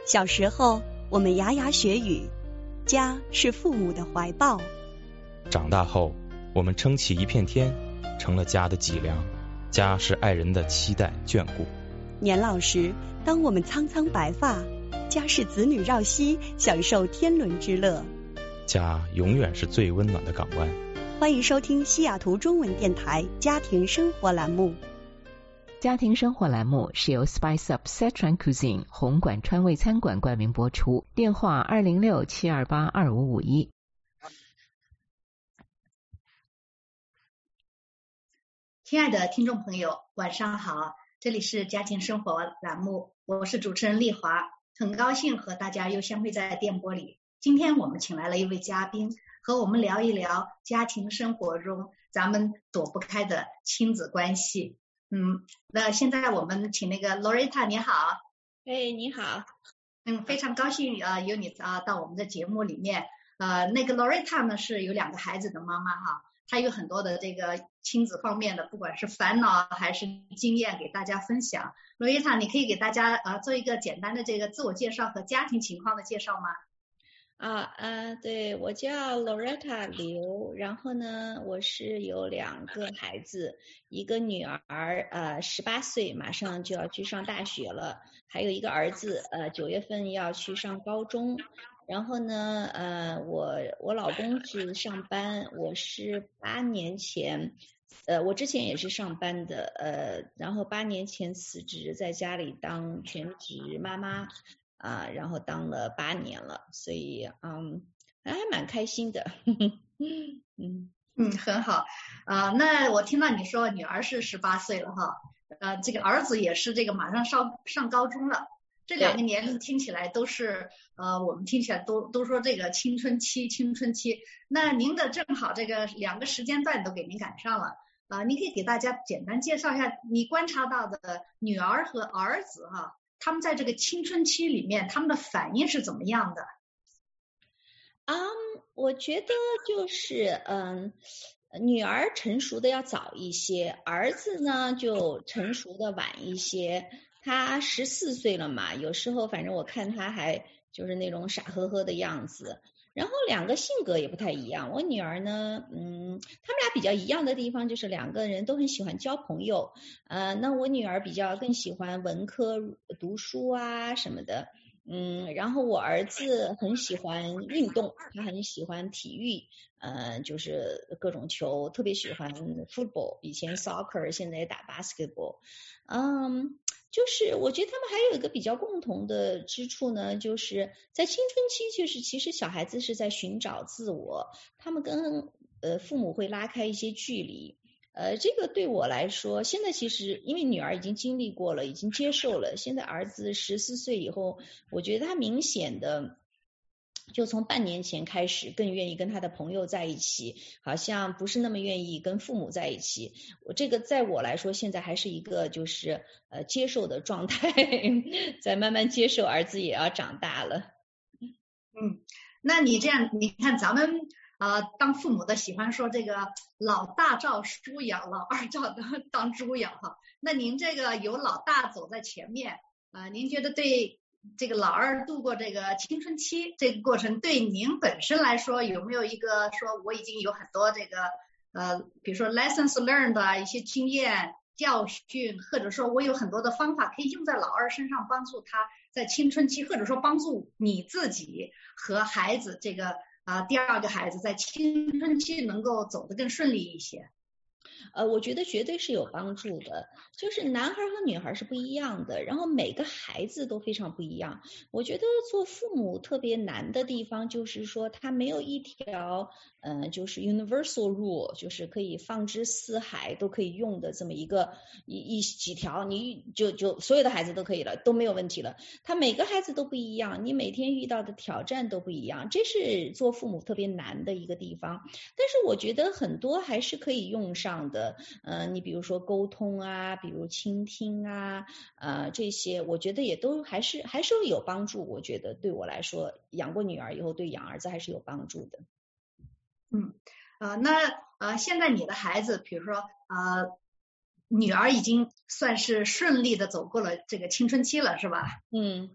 小时候，我们牙牙学语，家是父母的怀抱。 长大后，我们撑起一片天，成了家的脊梁。家是爱人的期待眷顾。 年老时，当我们苍苍白发，家是子女绕膝，享受天伦之乐。 家永远是最温暖的港湾。 欢迎收听西雅图中文电台家庭生活栏目。 家庭生活栏目是由 Spice Up Sichuan Cuisine 红馆川味餐馆冠名播出，电话206-728-2551。 亲爱的听众朋友，晚上好，这里是家庭生活栏目，我是主持人丽华，很高兴和大家又相会在电波里。今天我们请来了一位嘉宾，和我们聊一聊家庭生活中咱们躲不开的亲子关系。那现在我们请那个 Loretta， 你好。 你好。 非常高兴有你到我们的节目里面。那个 Loretta 呢是有2个孩子的妈妈哈，她有很多的这个亲子方面的，不管是烦恼还是经验给大家分享。Loretta， 你可以给大家做一个简单的这个自我介绍和家庭情况的介绍吗？ 对，我叫 Loretta 刘，然后呢，我是有2个孩子，一个女儿18岁，马上就要去上大学了，还有一个儿子9月份要去上高中。然后呢，我老公是上班，我是8年前，我之前也是上班的，然后8年前辞职，在家里当全职妈妈。然后当了8年了，所以还蛮开心的。 很好。那我听到你说女儿是18岁了哈，这个儿子也是这个马上上高中了，这2个年龄听起来都是我们听起来都说这个青春期。那您的正好这个2个时间段都给您赶上了。你可以给大家简单介绍一下你观察到的女儿和儿子哈，他们在这个青春期里面他们的反应是怎么样的？ 我觉得就是女儿成熟的要早一些，儿子呢就成熟的晚一些。他14岁了嘛，有时候反正我看他还就是那种傻呵呵的样子。然后2个性格也不太一样。我女儿呢，他们俩比较一样的地方就是2个人都很喜欢交朋友。那我女儿更喜欢文科读书啊什么的。然后我儿子很喜欢运动，他很喜欢体育，就是各种球，特别喜欢 football， 以前 soccer， 现在也打 basketball。就是我觉得他们还有一个比较共同的之处呢，就是在青春期，就是其实小孩子是在寻找自我，他们跟父母会拉开一些距离。这个对我来说，现在其实因为女儿已经经历过了，已经接受了，现在儿子14岁以后，我觉得他明显的就从半年前开始更愿意跟他的朋友在一起，好像不是那么愿意跟父母在一起。这个在我来说现在还是一个就是接受的状态，在慢慢接受儿子也要长大了。 那你这样你看咱们当父母的喜欢说这个老大照书养，老二照当猪养哈。那您这个有老大走在前面您觉得对这个老二度过这个青春期这个过程，对您本身来说有没有一个说我已经有很多这个比如说 lessons learned 的一些经验教训，或者说我有很多的方法可以用在老二身上，帮助他在青春期，或者说帮助你自己和孩子这个第2个孩子在青春期能够走得更顺利一些？ 我觉得绝对是有帮助的，就是男孩和女孩是不一样的，然后每个孩子都非常不一样。我觉得做父母特别难的地方就是说他没有一条就是 universal rule， 就是可以放之四海都可以用的这么一个几条，你就所有的孩子都可以了，都没有问题了。他每个孩子都不一样，你每天遇到的挑战都不一样，这是做父母特别难的一个地方。但是我觉得很多还是可以用上的。你比如说沟通啊，比如倾听啊，这些我觉得也都还是有帮助。我觉得对我来说，养过女儿以后对养儿子还是有帮助的。 那现在你的孩子比如说女儿已经算是顺利的走过了这个青春期了是吧？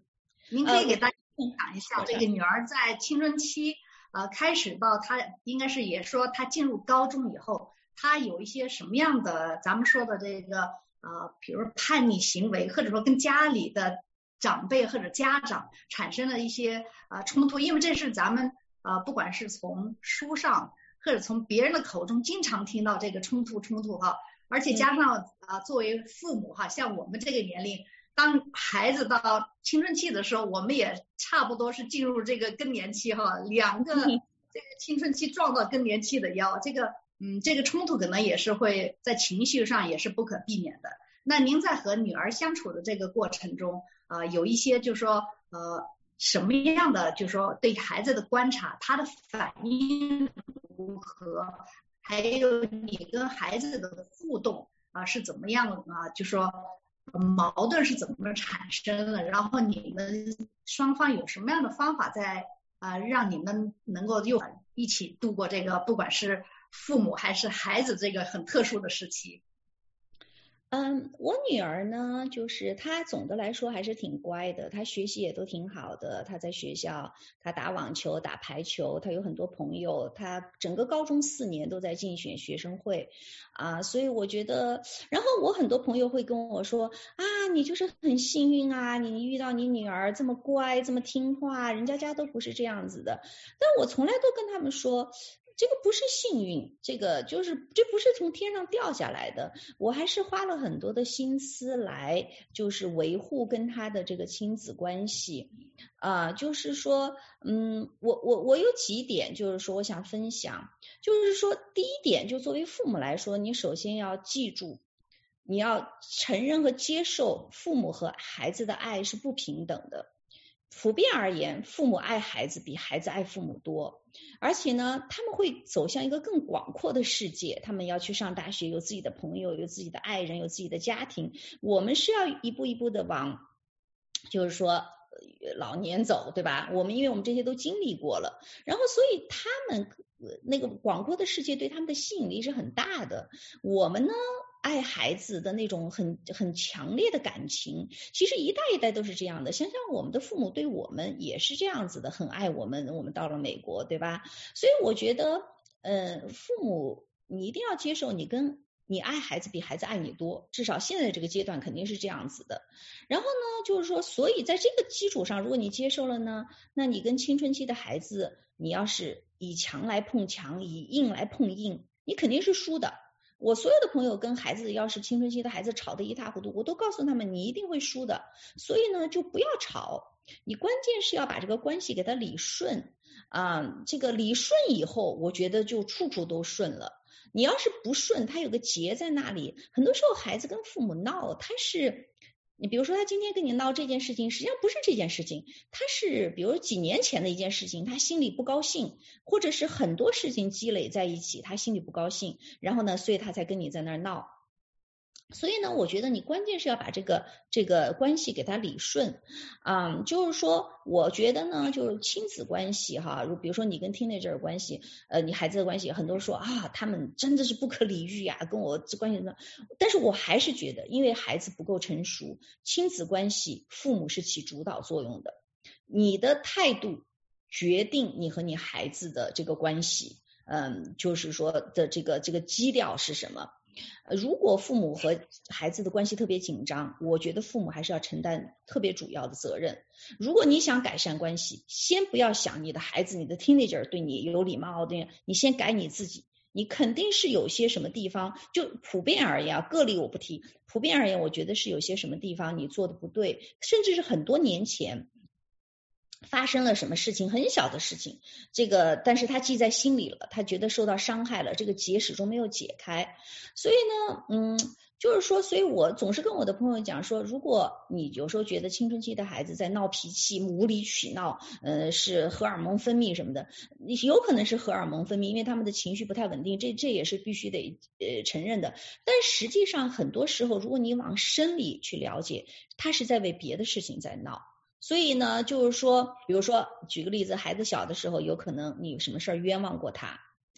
您可以给大家分享一下这个女儿在青春期开始到她应该是也说她进入高中以后，她有一些什么样的咱们说的这个比如叛逆行为，或者说跟家里的长辈或者家长产生了一些冲突，因为这是咱们不管是从书上或者从别人的口中经常听到这个冲突哈，而且加上作为父母哈，像我们这个年龄，当孩子到青春期的时候，我们也差不多是进入这个更年期哈，两个这个青春期撞到更年期的腰，这个冲突可能也是会在情绪上也是不可避免的。那您在和女儿相处的这个过程中有一些就是说什么样的就是说对孩子的观察，他的反应如何，还有你跟孩子的互动是怎么样的就说矛盾是怎么产生的，然后你们双方有什么样的方法在让你们能够又一起度过这个不管是父母还是孩子这个很特殊的时期。 我女儿呢，就是她总的来说还是挺乖的，她学习也都挺好的，她在学校她打网球打排球，她有很多朋友，她整个高中4年都在竞选学生会所以我觉得，然后我很多朋友会跟我说你就是很幸运你遇到你女儿这么乖这么听话，人家都不是这样子的。但我从来都跟他们说，这个不是幸运，这不是从天上掉下来的，我还是花了很多的心思来就是维护跟他的这个亲子关系就是说我有几点就是说我想分享，就是说第一点，就作为父母来说，你首先要记住，你要承认和接受父母和孩子的爱是不平等的。普遍而言，父母爱孩子比孩子爱父母多，而且呢，他们会走向一个更广阔的世界，他们要去上大学，有自己的朋友，有自己的爱人，有自己的家庭。我们是要一步一步的往，就是说老年走，对吧？因为我们这些都经历过了，然后所以他们那个广阔的世界对他们的吸引力是很大的。我们呢，爱孩子的那种很强烈的感情，其实一代一代都是这样的。想想我们的父母对我们也是这样子的，很爱我们，我们到了美国，对吧？所以我觉得父母你一定要接受，你爱孩子比孩子爱你多，至少现在这个阶段肯定是这样子的。然后呢，就是说，所以在这个基础上，如果你接受了呢，那你跟青春期的孩子，你要是以强来碰强，以硬来碰硬，你肯定是输的。我所有的朋友跟孩子，要是青春期的孩子吵得一塌糊涂，我都告诉他们你一定会输的，所以呢就不要吵，你关键是要把这个关系给他理顺这个理顺以后，我觉得就处处都顺了。你要是不顺，他有个结在那里，很多时候孩子跟父母闹，你比如说他今天跟你闹这件事情，实际上不是这件事情，他是比如几年前的一件事情，他心里不高兴，或者是很多事情积累在一起，他心里不高兴，然后呢，所以他才跟你在那儿闹。所以呢，我觉得你关键是要把这个关系给他理顺就是说，我觉得呢，就是亲子关系比如说你跟 teenager 关系，你孩子的关系，很多人说他们真的是不可理喻跟我这关系怎么，但是我还是觉得，因为孩子不够成熟，亲子关系父母是起主导作用的，你的态度决定你和你孩子的这个关系，就是说的这个基调是什么。如果父母和孩子的关系特别紧张，我觉得父母还是要承担特别主要的责任。如果你想改善关系，先不要想你的孩子，你的 teenager 对你有礼貌的，你先改你自己。你肯定是有些什么地方，就普遍而言个例我不提，普遍而言我觉得是有些什么地方你做的不对，甚至是很多年前发生了什么事情，很小的事情，但是他记在心里了，他觉得受到伤害了，这个结始终没有解开。所以呢就是说，所以我总是跟我的朋友讲说，如果你有时候觉得青春期的孩子在闹脾气无理取闹是荷尔蒙分泌什么的，有可能是荷尔蒙分泌，因为他们的情绪不太稳定，这也是必须得承认的。但实际上很多时候如果你往生理去了解，他是在为别的事情在闹。所以呢，就是说，比如说举个例子，孩子小的时候，有可能你有什么事儿冤枉过他，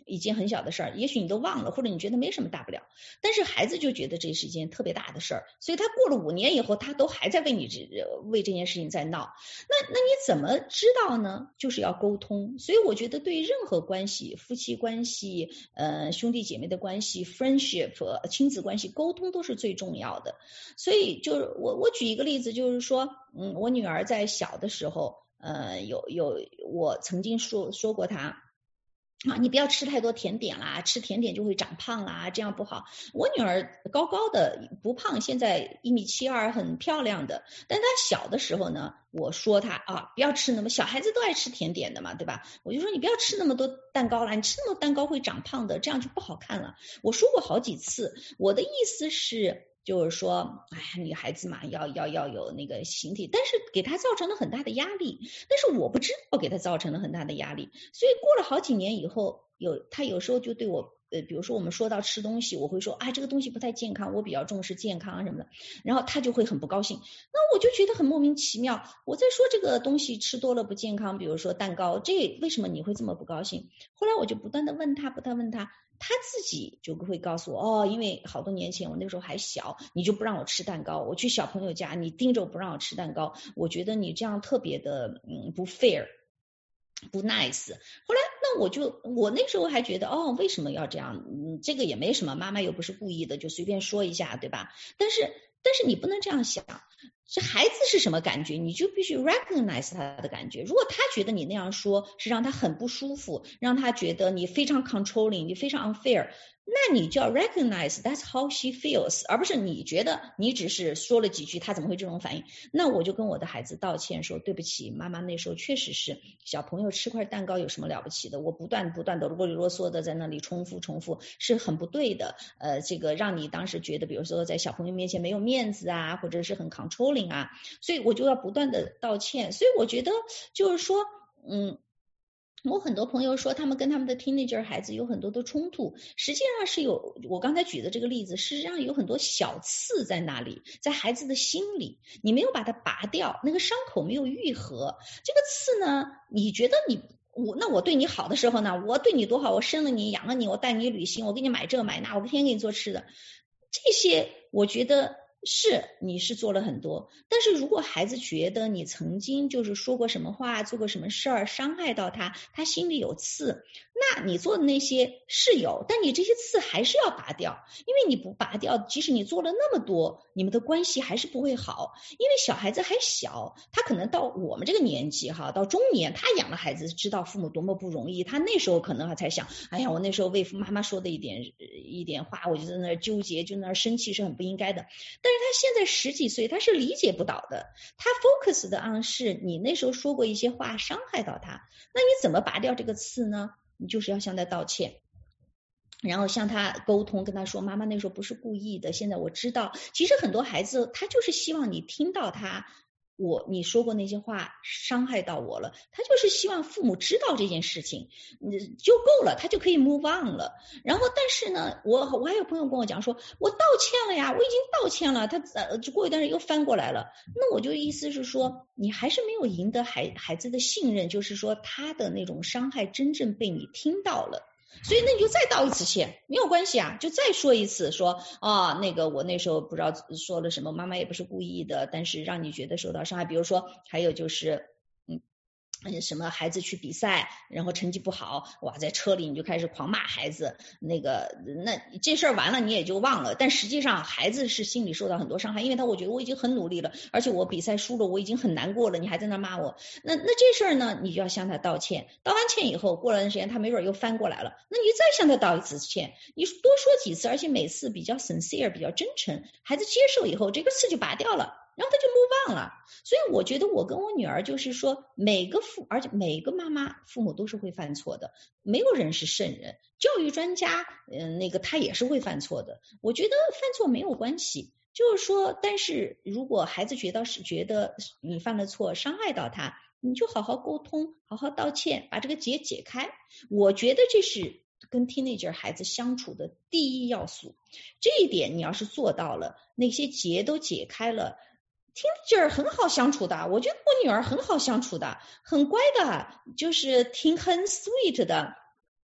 一件很小的事儿，也许你都忘了，或者你觉得没什么大不了，但是孩子就觉得这是一件特别大的事儿，所以他过了5年以后，他都还在为这件事情在闹。那你怎么知道呢？就是要沟通。所以我觉得对任何关系，夫妻关系、兄弟姐妹的关系、friendship、亲子关系，沟通都是最重要的。所以就是我举一个例子，就是说，我女儿在小的时候，我曾经说过她。你不要吃太多甜点啦，吃甜点就会长胖啦，这样不好。我女儿高高的不胖，现在1.72米，很漂亮的。但她小的时候呢，我说她不要吃那么，小孩子都爱吃甜点的嘛，对吧？我就说你不要吃那么多蛋糕啦，你吃那么多蛋糕会长胖的，这样就不好看了。我说过好几次，我的意思是。就是说，女孩子嘛，要有那个形体，但是给她造成了很大的压力。但是我不知道给她造成了很大的压力，所以过了好几年以后，她有时候就对我，比如说我们说到吃东西，我会说这个东西不太健康，我比较重视健康什么的，然后她就会很不高兴。那我就觉得很莫名其妙，我在说这个东西吃多了不健康，比如说蛋糕，这为什么你会这么不高兴？后来我就不断的问她，他自己就会告诉我，因为好多年前我那时候还小，你就不让我吃蛋糕，我去小朋友家，你盯着我不让我吃蛋糕，我觉得你这样特别的不 fair， 不 nice。后来我那时候还觉得为什么要这样？这个也没什么，妈妈又不是故意的，就随便说一下，对吧？但是你不能这样想。这孩子是什么感觉，你就必须 recognize 他的感觉。如果他觉得你那样说是让他很不舒服，让他觉得你非常 controlling， 你非常 unfair， 那你就要 recognize that's how she feels， 而不是你觉得你只是说了几句他怎么会这种反应。那我就跟我的孩子道歉说，对不起，妈妈那时候确实是小朋友吃块蛋糕有什么了不起的，我不断的啰里啰嗦的在那里重复是很不对的，这个让你当时觉得比如说在小朋友面前没有面子啊，或者是很 controlling啊，所以我就要不断的道歉。所以我觉得就是说我很多朋友说他们跟他们的 teenager 孩子有很多的冲突，实际上是有我刚才举的这个例子，实际上有很多小刺在那里，在孩子的心里，你没有把它拔掉，那个伤口没有愈合。这个刺呢，你觉得我对你好的时候呢，我对你多好，我生了你养了你，我带你旅行，我给你买这买那，我天天给你做吃的，这些我觉得你是做了很多，但是如果孩子觉得你曾经就是说过什么话，做过什么事儿，伤害到他心里有刺，那你做的那些是有，但你这些刺还是要拔掉，因为你不拔掉，即使你做了那么多，你们的关系还是不会好。因为小孩子还小，他可能到我们这个年纪到中年，他养了孩子知道父母多么不容易，他那时候可能才想，我那时候为妈妈说的一点话，我就在那纠结，就在那生气，是很不应该的。但是他现在10几岁，他是理解不到的，他 focus 的是你那时候说过一些话伤害到他，那你怎么拔掉这个刺呢？你就是要向他道歉，然后向他沟通，跟他说妈妈那时候不是故意的，现在我知道。其实很多孩子他就是希望你听到你说过那些话伤害到我了，他就是希望父母知道这件事情就够了，他就可以 move on 了。然后但是呢，我还有朋友跟我讲说，我道歉了呀，我已经道歉了，他过一段时间又翻过来了。那我就意思是说，你还是没有赢得孩子的信任，就是说他的那种伤害真正被你听到了。所以那你就再道一次歉，没有关系啊，就再说一次，说那个我那时候不知道说了什么，妈妈也不是故意的，但是让你觉得受到伤害。比如说还有就是什么孩子去比赛，然后成绩不好，哇，在车里你就开始狂骂孩子，那这事儿完了你也就忘了，但实际上孩子是心里受到很多伤害，因为我觉得我已经很努力了，而且我比赛输了，我已经很难过了，你还在那骂我，那这事儿呢，你就要向他道歉，道完歉以后，过了段时间他没准又翻过来了，那你就再向他道一次歉，你多说几次，而且每次比较 sincere， 比较真诚，孩子接受以后，这个刺就拔掉了。然后他就 move on 了。所以我觉得我跟我女儿就是说，而且每个妈妈父母都是会犯错的，没有人是圣人，教育专家他也是会犯错的，我觉得犯错没有关系，就是说，但是如果孩子觉得你犯了错伤害到他，你就好好沟通，好好道歉，把这个结解开，我觉得这是跟 teenager 孩子相处的第一要素。这一点你要是做到了，那些结都解开了，teenager 很好相处的，我觉得我女儿很好相处的，很乖的，就是很 sweet 的，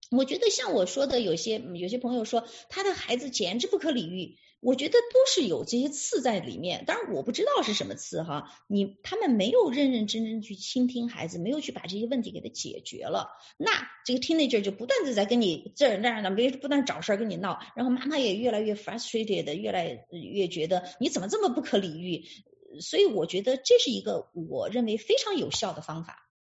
我觉得像我说的，有些朋友说他的孩子简直不可理喻，我觉得都是有这些刺在里面，当然我不知道是什么刺哈，他们没有认认真真去倾听孩子，没有去把这些问题给他解决了，那这个 teenager 就不断的在跟你这儿那儿的不断找事儿跟你闹，然后妈妈也越来越 frustrated， 越来越觉得你怎么这么不可理喻，所以我觉得这是一个我认为非常有效的方法。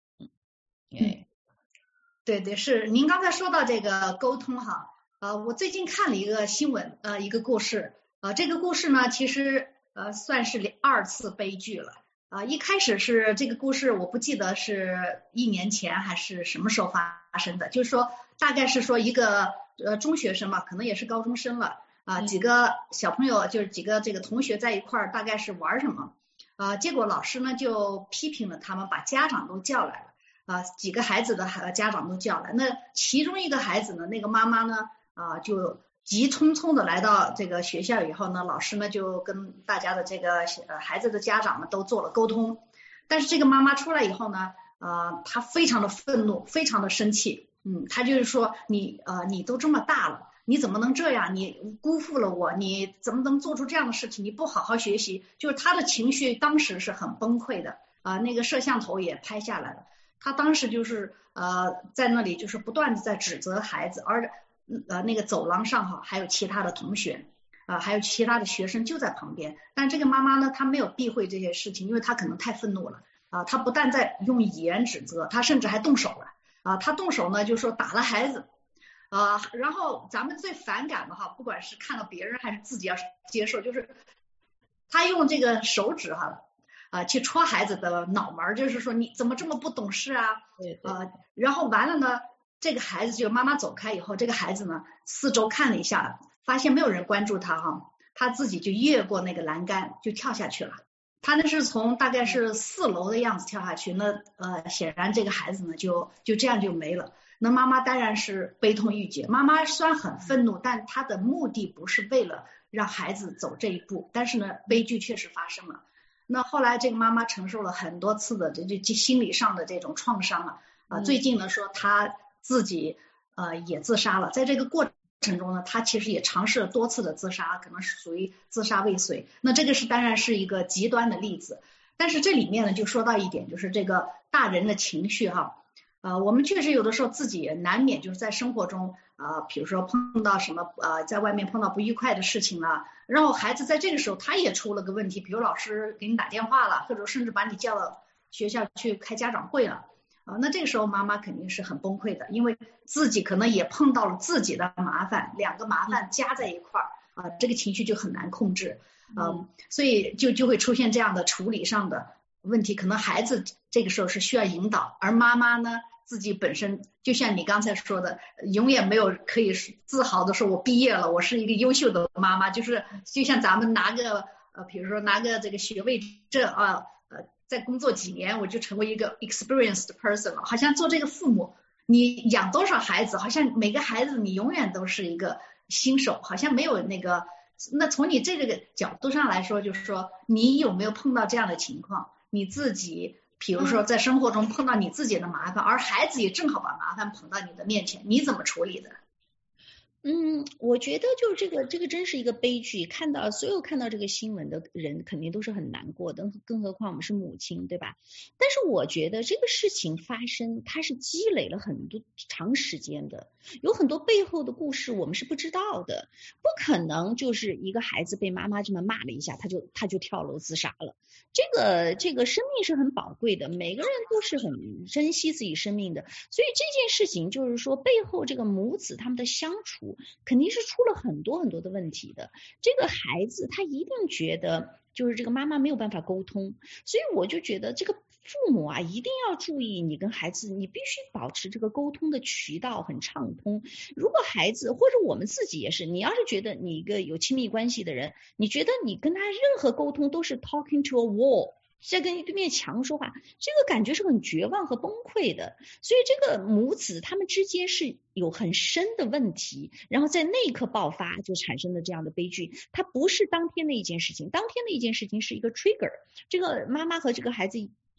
对，是您刚才说到这个沟通哈，我最近看了一个新闻，一个故事，这个故事呢，其实算是2次悲剧了，一开始是这个故事，我不记得是1年前还是什么时候发生的，就是说大概是说一个中学生嘛，可能也是高中生了，几个小朋友就是几个这个同学在一块儿，大概是玩什么，结果老师呢就批评了他们，把家长都叫来了。几个孩子的家长都叫来，那其中一个孩子呢，那个妈妈呢，就急匆匆的来到这个学校以后呢，老师呢就跟大家的这个孩子的家长呢都做了沟通，但是这个妈妈出来以后呢，她非常的愤怒，非常的生气，她就是说你都这么大了，你怎么能这样？你辜负了我，你怎么能做出这样的事情？你不好好学习，就是她的情绪当时是很崩溃的，那个摄像头也拍下来了。他当时就是在那里就是不断的在指责孩子，而那个走廊上哈还有其他的同学还有其他的学生就在旁边，但这个妈妈呢她没有避讳这些事情，因为她可能太愤怒了她不但在用语言指责，她甚至还动手了她动手呢就说打了孩子然后咱们最反感的哈，不管是看到别人还是自己要接受，就是她用这个手指去戳孩子的脑门，就是说你怎么这么不懂事啊？然后完了呢，这个孩子就妈妈走开以后，这个孩子呢四周看了一下，发现没有人关注他哈，他自己就越过那个栏杆就跳下去了。他那是从大概是4楼的样子跳下去，那显然这个孩子呢就这样就没了。那妈妈当然是悲痛欲绝，妈妈虽然很愤怒，但她的目的不是为了让孩子走这一步，但是呢悲剧确实发生了。那后来这个妈妈承受了很多次的这心理上的这种创伤最近呢说她自己也自杀了，在这个过程中呢，她其实也尝试了多次的自杀，可能是属于自杀未遂。那这个当然是一个极端的例子，但是这里面呢就说到一点，就是这个大人的情绪我们确实有的时候自己也难免就是在生活中比如说碰到什么在外面碰到不愉快的事情了，然后孩子在这个时候他也出了个问题，比如老师给你打电话了，或者甚至把你叫到学校去开家长会了那这个时候妈妈肯定是很崩溃的，因为自己可能也碰到了自己的麻烦，2个麻烦加在一块儿这个情绪就很难控制所以就会出现这样的处理上的问题，可能孩子这个时候是需要引导，而妈妈呢自己本身就像你刚才说的，永远没有可以自豪的说我毕业了，我是一个优秀的妈妈，就像咱们拿个比如说拿个这个学位证在工作几年我就成为一个 experienced person 了，好像做这个父母你养多少孩子，好像每个孩子你永远都是一个新手，好像没有那个。那从你这个角度上来说，就是说你有没有碰到这样的情况，你自己比如说在生活中碰到你自己的麻烦，而孩子也正好把麻烦捧到你的面前，你怎么处理的？ 我觉得就是这个真是一个悲剧，所有看到这个新闻的人肯定都是很难过的，更何况我们是母亲，对吧？但是我觉得这个事情发生它是积累了很多长时间的，有很多背后的故事我们是不知道的，不可能就是一个孩子被妈妈这么骂了一下他就跳楼自杀了，这个生命是很宝贵的，每个人都是很珍惜自己生命的，所以这件事情就是说背后这个母子他们的相处肯定是出了很多很多的问题的，这个孩子他一定觉得就是这个妈妈没有办法沟通，所以我就觉得这个父母一定要注意，你跟孩子你必须保持这个沟通的渠道很畅通。如果孩子或者我们自己也是，你要是觉得你一个有亲密关系的人，你觉得你跟他任何沟通都是 talking to a wall，在跟一面墙说话，这个感觉是很绝望和崩溃的，所以这个母子他们之间是有很深的问题，然后在那一刻爆发就产生了这样的悲剧，它不是当天的一件事情，当天的一件事情是一个 trigger， 这个妈妈和这个孩子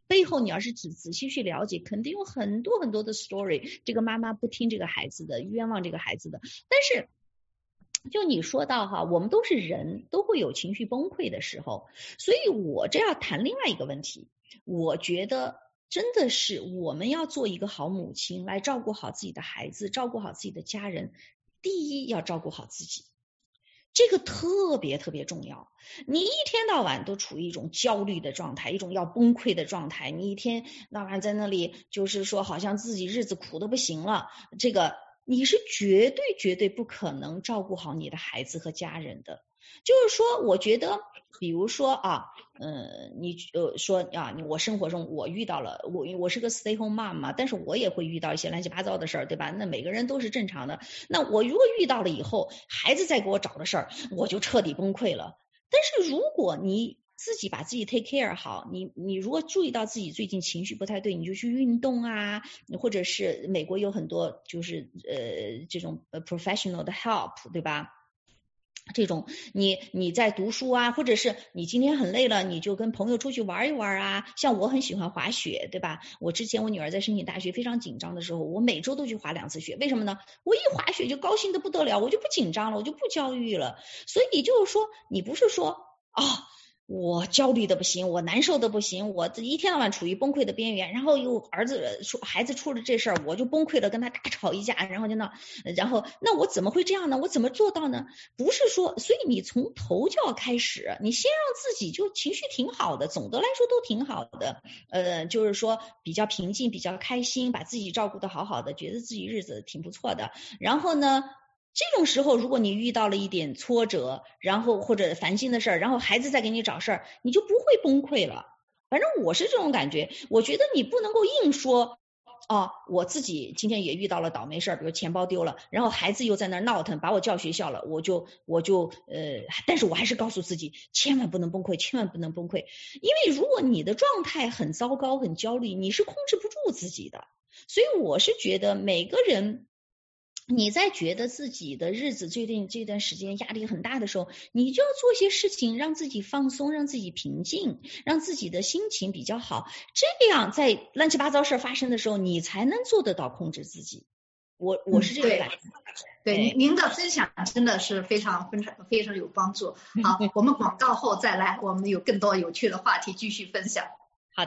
背后你要是仔细去了解，肯定有很多很多的 story， 这个妈妈不听这个孩子的，冤枉这个孩子的。但是就你说到哈，我们都是人，都会有情绪崩溃的时候，所以我这要谈另外一个问题，我觉得真的是我们要做一个好母亲，来照顾好自己的孩子，照顾好自己的家人。第一要照顾好自己，这个特别特别重要。你一天到晚都处于一种焦虑的状态，一种要崩溃的状态，你一天到晚在那里就是说好像自己日子苦得不行了，这个你是绝对绝对不可能照顾好你的孩子和家人的。就是说我觉得比如说啊你说啊，我生活中我遇到了，我是个 stay home mom 嘛，但是我也会遇到一些乱七八糟的事儿，对吧？那每个人都是正常的。那我如果遇到了以后，孩子再给我找的事儿，我就彻底崩溃了。但是如果你自己把自己 take care 好，你如果注意到自己最近情绪不太对，你就去运动啊，或者是美国有很多就是这种professional 的 help， 对吧？这种你在读书啊，或者是你今天很累了，你就跟朋友出去玩一玩啊。像我很喜欢滑雪，对吧？我之前我女儿在申请大学非常紧张的时候，我每周都去滑2次雪。为什么呢？我一滑雪就高兴得不得了，我就不紧张了，我就不焦虑了。所以就是说，你不是说我焦虑的不行，我难受的不行，我一天到晚处于崩溃的边缘，然后又孩子出了这事儿，我就崩溃了，跟他大吵一架，然后那我怎么会这样呢？我怎么做到呢？不是说，所以你从头就要开始，你先让自己就情绪挺好的，总的来说都挺好的，就是说比较平静，比较开心，把自己照顾得好好的，觉得自己日子挺不错的。然后呢，这种时候如果你遇到了一点挫折，然后或者烦心的事儿，然后孩子再给你找事儿，你就不会崩溃了。反正我是这种感觉，我觉得你不能够硬说我自己今天也遇到了倒霉事儿，比如钱包丢了，然后孩子又在那儿闹腾，把我叫学校了，我就但是我还是告诉自己千万不能崩溃，千万不能崩溃。因为如果你的状态很糟糕很焦虑，你是控制不住自己的。所以我是觉得每个人你在觉得自己的日子最近这段时间压力很大的时候，你就要做一些事情让自己放松，让自己平静，让自己的心情比较好，这样在乱七八糟事发生的时候，你才能做得到控制自己。我是这个感觉。 对，您的分享真的是非常有帮助。好，我们广告后再来，我们有更多有趣的话题继续分享。 好的。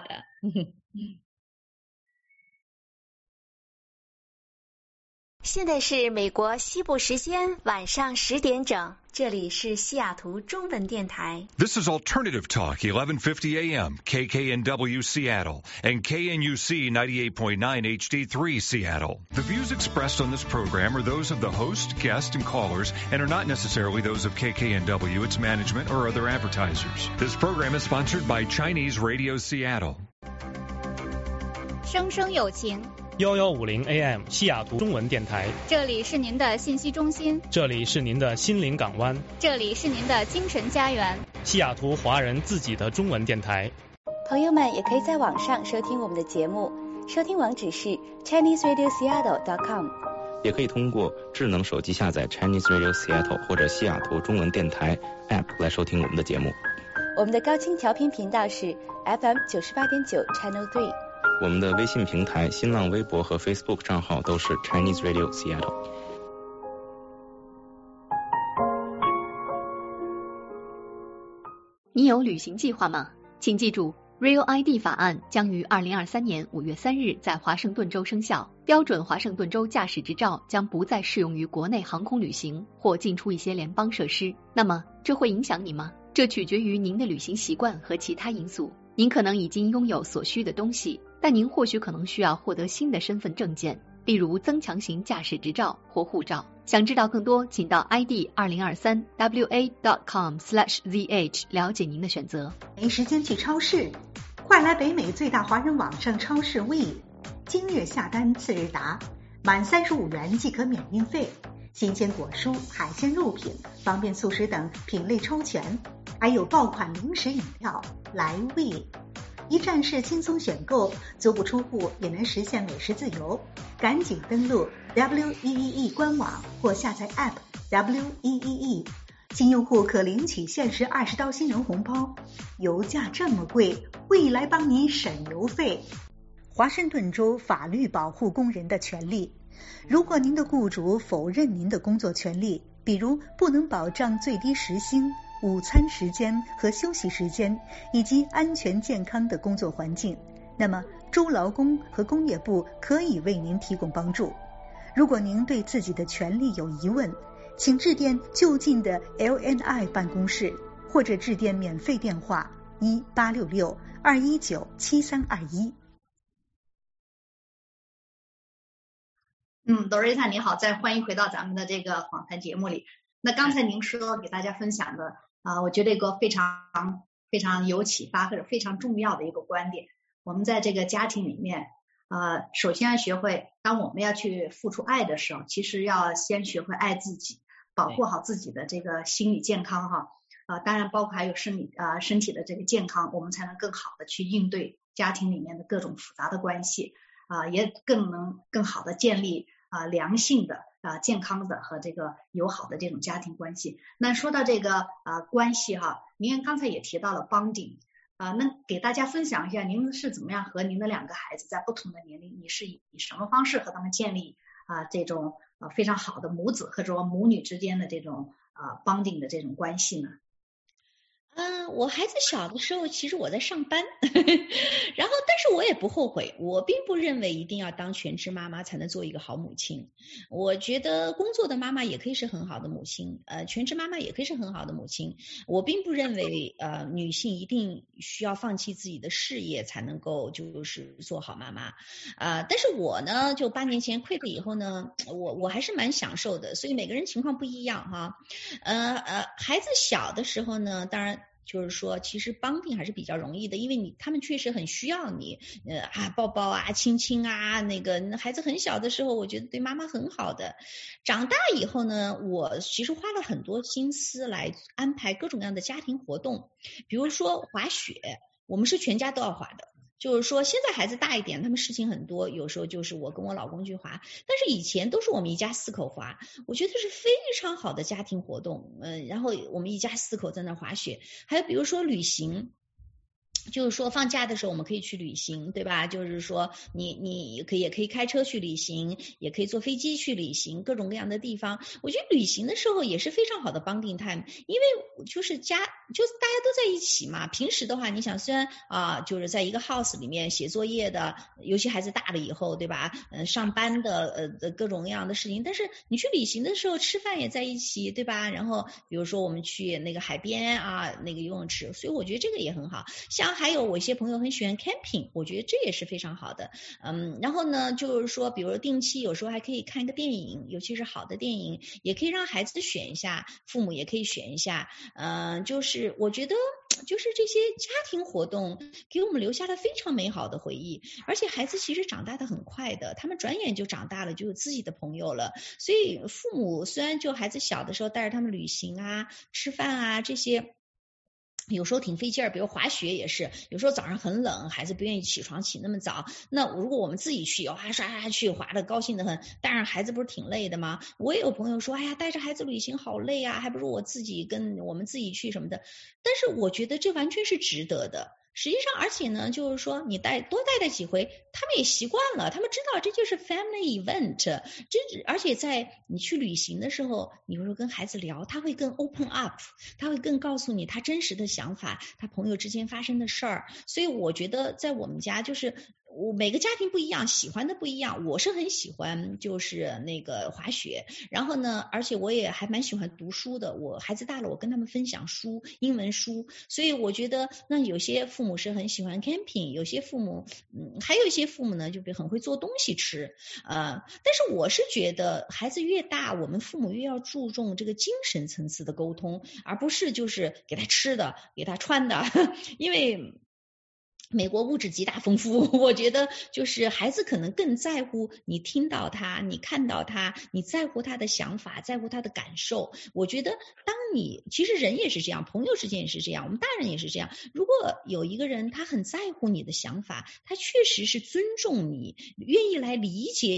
现在是美国西部时间晚上10点整，这里是西雅图中文电台。 This is Alternative Talk, 1150 AM, KKNW Seattle, and KNUC 98.9 HD3 Seattle. The views expressed on this program are those of the host, guest, and callers, and are not necessarily those of KKNW, its management, or other advertisers. This program is sponsored by Chinese Radio Seattle. 生生有情 1150 AM 西雅图中文电台， 这里是您的信息中心， 这里是您的心灵港湾， 这里是您的精神家园， 西雅图华人自己的中文电台。 朋友们也可以在网上收听我们的节目，收听网址是 ChineseRadioSeattle.com， 也可以通过智能手机下载 Chinese Radio Seattle 或者西雅图中文电台 App 来收听我们的节目。 我们的高清调频频道是 FM 98.9 Channel 3。 我们的微信平台、新浪微博和 Facebook 账号都是 Chinese Radio Seattle。 你有旅行计划吗？请记住 ，Real ID 法案将于2023年5月3日在华盛顿州生效，标准华盛顿州驾驶执照将不再适用于国内航空旅行或进出一些联邦设施。那么，这会影响你吗？这取决于您的旅行习惯和其他因素。您可能已经拥有所需的东西，但您或许可能需要获得新的身份证件，例如增强型驾驶执照或护照。想知道更多，请到 id2023wa.com/zh 了解您的选择。 没时间去超市，快来北美最大华人网上超市 We， 今日下单次日达，满35元即可免运费。新鲜果蔬、海鲜、肉品、方便速食等品类超全，还有爆款零食饮料。来 We， 一站式轻松选购，足不出户也能实现美食自由。赶紧登录 WEEE 官网或下载 App WEEE， 新用户可领取限时20刀新人红包。油价这么贵，未来帮你省油费。华盛顿州法律保护工人的权利。如果您的雇主否认您的工作权利，比如不能保障最低时薪、午餐时间和休息时间，以及安全健康的工作环境，那么州劳工和工业部可以为您提供帮助。如果您对自己的权利有疑问，请致电就近的 LNI 办公室，或者致电免费电话1866-219-7321。 德瑞塔你好，再欢迎回到咱们的这个访谈节目里。那刚才您说给大家分享的我觉得一个非常非常有启发或者非常重要的一个观点。我们在这个家庭里面首先要学会，当我们要去付出爱的时候，其实要先学会爱自己，保护好自己的这个心理健康哈。当然包括还有身体的这个健康，我们才能更好的去应对家庭里面的各种复杂的关系也更好的建立良性的健康的和这个友好的这种家庭关系。那说到这个关系哈，您刚才也提到了 bonding那给大家分享一下您是怎么样和您的2个孩子在不同的年龄，你是以什么方式和他们建立这种非常好的母子或者母女之间的这种bonding 的这种关系呢？ 我孩子小的时候，其实我在上班，然后但是我也不后悔，我并不认为一定要当全职妈妈才能做一个好母亲。我觉得工作的妈妈也可以是很好的母亲，全职妈妈也可以是很好的母亲。我并不认为女性一定需要放弃自己的事业才能够就是做好妈妈。但是我呢，就8年前 quit 以后呢，我还是蛮享受的，所以每个人情况不一样哈。孩子小的时候呢，当然就是说其实bonding还是比较容易的，因为他们确实很需要你抱抱亲亲那个孩子很小的时候，我觉得对妈妈很好的。长大以后呢，我其实花了很多心思来安排各种各样的家庭活动，比如说滑雪，我们是全家都要滑的。就是说现在孩子大一点，他们事情很多，有时候就是我跟我老公去滑，但是以前都是我们一家4口滑，我觉得是非常好的家庭活动。然后我们一家4口在那滑雪，还有比如说旅行，就是说放假的时候我们可以去旅行，对吧？就是说你也可以开车去旅行，也可以坐飞机去旅行，各种各样的地方。我觉得旅行的时候也是非常好的 bonding time， 因为就是大家都在一起嘛。平时的话，你想虽然就是在一个 house 里面写作业的，尤其孩子大了以后，对吧？上班的各种各样的事情，但是你去旅行的时候吃饭也在一起，对吧？然后比如说我们去那个海边那个游泳池，所以我觉得这个也很好。像还有我一些朋友很喜欢 camping， 我觉得这也是非常好的。然后呢，就是说比如定期有时候还可以看一个电影，尤其是好的电影，也可以让孩子选一下，父母也可以选一下。就是我觉得就是这些家庭活动给我们留下了非常美好的回忆，而且孩子其实长大的很快的，他们转眼就长大了，就有自己的朋友了。所以父母虽然就孩子小的时候带着他们旅行吃饭这些有时候挺费劲儿，比如滑雪也是，有时候早上很冷，孩子不愿意起床起那么早，那如果我们自己去刷去滑的高兴的很，但是孩子不是挺累的吗？我也有朋友说，哎呀，带着孩子旅行好累还不如我们自己去什么的，但是我觉得这完全是值得的。实际上，而且呢，就是说你多带几回，他们也习惯了，他们知道这就是 family event。而且在你去旅行的时候，你有时候跟孩子聊，他会更 open up， 他会更告诉你他真实的想法，他朋友之间发生的事儿。所以我觉得在我们家就是每个家庭不一样，喜欢的不一样。我是很喜欢就是那个滑雪，然后呢，而且我也还蛮喜欢读书的。我孩子大了，我跟他们分享书，英文书。所以我觉得那有些父母是很喜欢 camping， 有些父母还有一些父母呢，就很会做东西吃。但是我是觉得孩子越大，我们父母越要注重这个精神层次的沟通，而不是就是给他吃的，给他穿的，因为美国物质极大丰富，我觉得就是孩子可能更在乎你听到他，你看到他，你在乎他的想法，在乎他的感受。我觉得其实人也是这样，朋友之间也是这样，我们大人也是这样。如果有一个人他很在乎你的想法，他确实是尊重你，愿意来理解你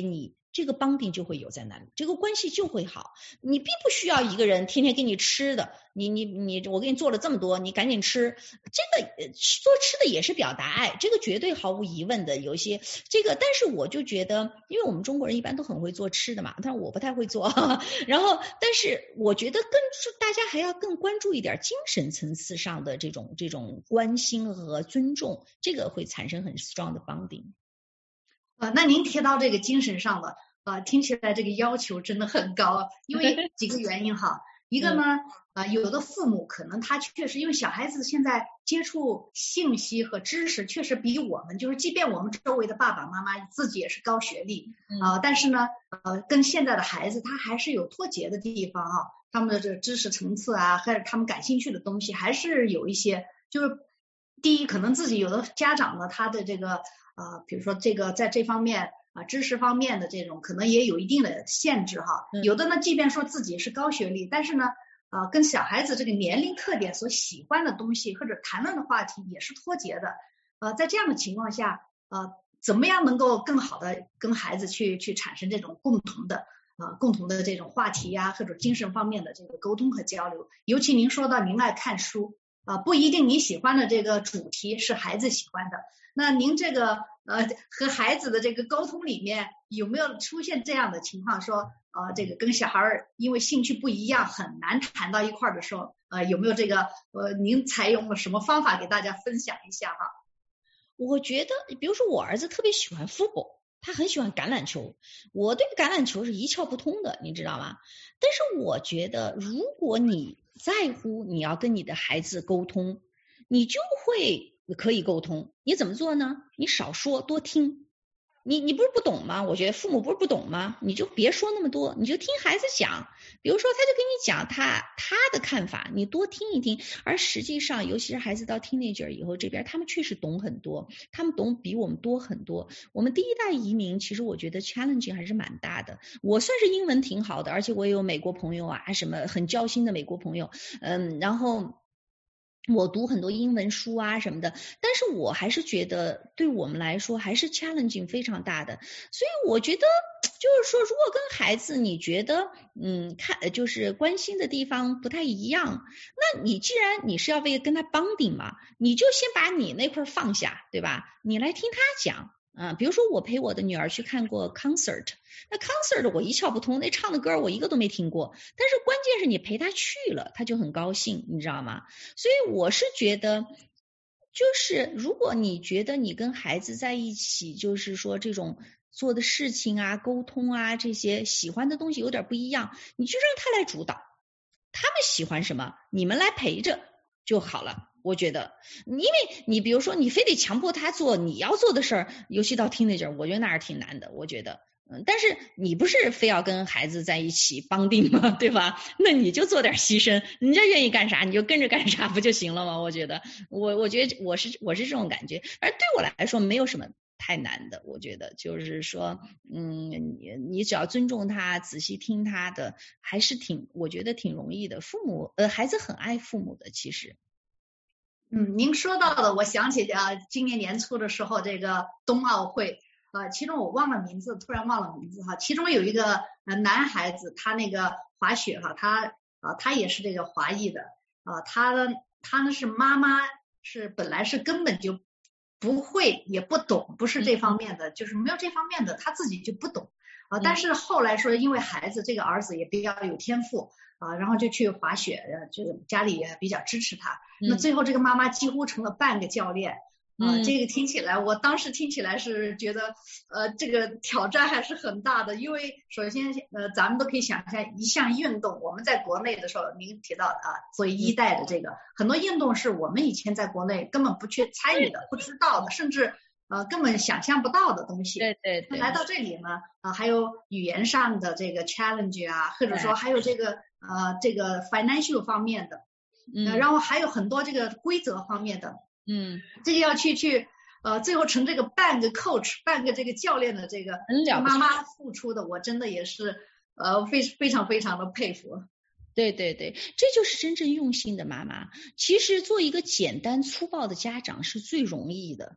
这个bonding就会有在那里，这个关系就会好。你并不需要一个人天天给你吃的，我给你做了这么多，你赶紧吃。这个做吃的也是表达爱，这个绝对毫无疑问的。有一些这个，但是我就觉得，因为我们中国人一般都很会做吃的嘛，但是我不太会做。然后，但是我觉得大家还要更关注一点精神层次上的这种关心和尊重，这个会产生很 strong 的 bonding。 那您提到这个精神上的，听起来这个要求真的很高，因为几个原因哈。一个呢，有的父母可能他确实因为小孩子现在接触信息和知识确实比我们，就是即便我们周围的爸爸妈妈自己也是高学历但是呢，跟现在的孩子他还是有脱节的地方啊，他们的这个知识层次啊，还有他们感兴趣的东西还是有一些，就是第一可能自己有的家长呢，他的这个比如说这个在这方面知识方面的这种可能也有一定的限制哈。有的呢，即便说自己是高学历，但是呢，跟小孩子这个年龄特点所喜欢的东西或者谈论的话题也是脱节的。在这样的情况下，怎么样能够更好的跟孩子去产生这种共同的这种话题呀，或者精神方面的这个沟通和交流。尤其您说到您爱看书不一定你喜欢的这个主题是孩子喜欢的。那您这个和孩子的这个沟通里面有没有出现这样的情况，说这个跟小孩因为兴趣不一样很难谈到一块儿的时候，有没有这个您采用了什么方法给大家分享一下哈？ 我觉得比如说我儿子特别喜欢 football， 他很喜欢橄榄球，我对橄榄球是一窍不通的，你知道吗？但是我觉得如果你在乎你要跟你的孩子沟通，你就会可以沟通。你怎么做呢？你少说多听。你不是不懂吗？我觉得父母不是不懂吗？你就别说那么多，你就听孩子讲。比如说他就跟你讲他的看法，你多听一听。而实际上尤其是孩子到 teenager 以后，这边他们确实懂很多，他们懂比我们多很多。我们第一代移民其实我觉得 challenging 还是蛮大的。我算是英文挺好的，而且我也有美国朋友什么很交心的美国朋友，然后我读很多英文书什么的，但是我还是觉得对我们来说还是 challenging 非常大的。所以我觉得就是说，如果跟孩子你觉得就是关心的地方不太一样，那你既然你是要为跟他 bonding 嘛，你就先把你那块放下，对吧？你来听他讲。比如说我陪我的女儿去看过 concert， 那 concert 我一窍不通，那唱的歌我一个都没听过，但是关键是你陪她去了，她就很高兴，你知道吗？所以我是觉得，就是如果你觉得你跟孩子在一起，就是说这种做的事情沟通这些喜欢的东西有点不一样，你就让他来主导，他们喜欢什么，你们来陪着就好了。我觉得，因为你比如说你非得强迫他做你要做的事儿，尤其到 teenager， 我觉得那是挺难的。我觉得，但是你不是非要跟孩子在一起帮定吗？对吧？那你就做点牺牲，人家愿意干啥你就跟着干啥不就行了吗？我觉得，我觉得我是这种感觉，而对我来说没有什么太难的。我觉得就是说，你只要尊重他，仔细听他的，还是我觉得挺容易的。孩子很爱父母的，其实。 您说到的，我想起今年年初的时候，这个冬奥会，其中我突然忘了名字哈，其中有一个男孩子，他那个滑雪哈，他也是这个华裔的，他呢是妈妈本来是根本就不会也不懂，不是这方面的，就是没有这方面的，他自己就不懂但是后来说因为孩子这个儿子也比较有天赋然后就去滑雪，就家里也比较支持他。那最后这个妈妈几乎成了半个教练这个我当时听起来是觉得这个挑战还是很大的，因为首先咱们都可以想象一项运动，我们在国内的时候您提到作为一代的这个很多运动是我们以前在国内根本不去参与的，不知道的，甚至根本想象不到的东西。对，来到这里呢还有语言上的这个 challenge 或者说还有这个financial 方面的然后还有很多这个规则方面的这个要去最后成这个半个 coach 半个这个教练的这个妈妈付出的，我真的也是非常非常的佩服。 对，这就是真正用心的妈妈。其实做一个简单粗暴的家长是最容易的，